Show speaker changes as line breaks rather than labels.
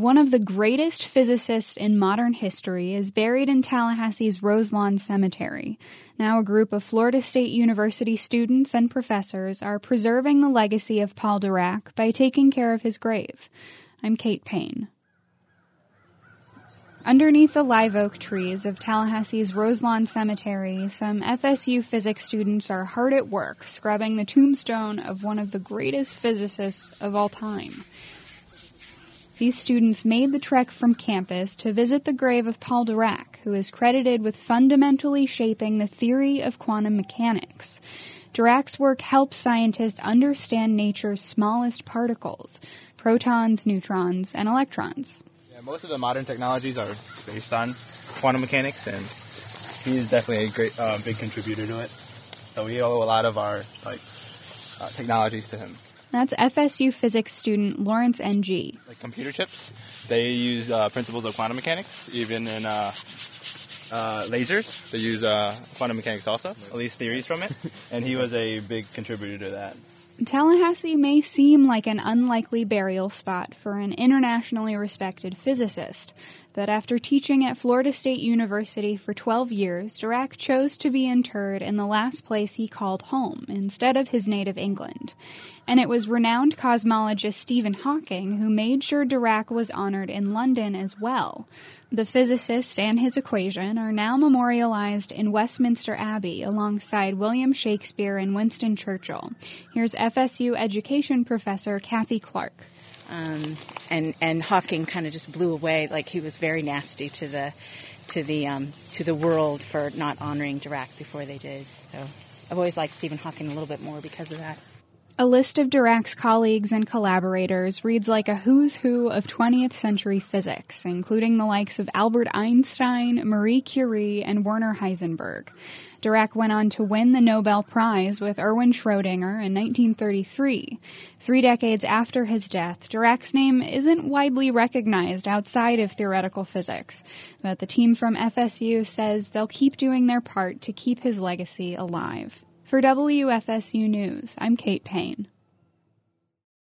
One of the greatest physicists in modern history is buried in Tallahassee's Roselawn Cemetery. Now a group of Florida State University students and professors are preserving the legacy of Paul Dirac by taking care of his grave. I'm Kate Payne. Underneath the live oak trees of Tallahassee's Roselawn Cemetery, some FSU physics students are hard at work scrubbing the tombstone of one of the greatest physicists of all time. These students made the trek from campus to visit the grave of Paul Dirac, who is credited with fundamentally shaping the theory of quantum mechanics. Dirac's work helps scientists understand nature's smallest particles, protons, neutrons, and electrons.
Most of the modern technologies are based on quantum mechanics, and he's definitely a great, big contributor to it. So we owe a lot of our technologies to him.
That's FSU physics student Lawrence Ng.
Like computer chips, they use principles of quantum mechanics. Even in lasers, they use quantum mechanics also, at least theories from it. And he was a big contributor to that.
Tallahassee may seem like an unlikely burial spot for an internationally respected physicist, but after teaching at Florida State University for 12 years, Dirac chose to be interred in the last place he called home, instead of his native England. And it was renowned cosmologist Stephen Hawking who made sure Dirac was honored in London as well. The physicist and his equation are now memorialized in Westminster Abbey alongside William Shakespeare and Winston Churchill. Here's FSU education professor Kathy Clark.
And Hawking kind of just blew away, like he was very nasty to the world for not honoring Dirac before they did. So I've always liked Stephen Hawking a little bit more because of that.
A list of Dirac's colleagues and collaborators reads like a who's who of 20th century physics, including the likes of Albert Einstein, Marie Curie, and Werner Heisenberg. Dirac went on to win the Nobel Prize with Erwin Schrödinger in 1933. 3 decades after his death, Dirac's name isn't widely recognized outside of theoretical physics, but the team from FSU says they'll keep doing their part to keep his legacy alive. For WFSU News, I'm Kate Payne.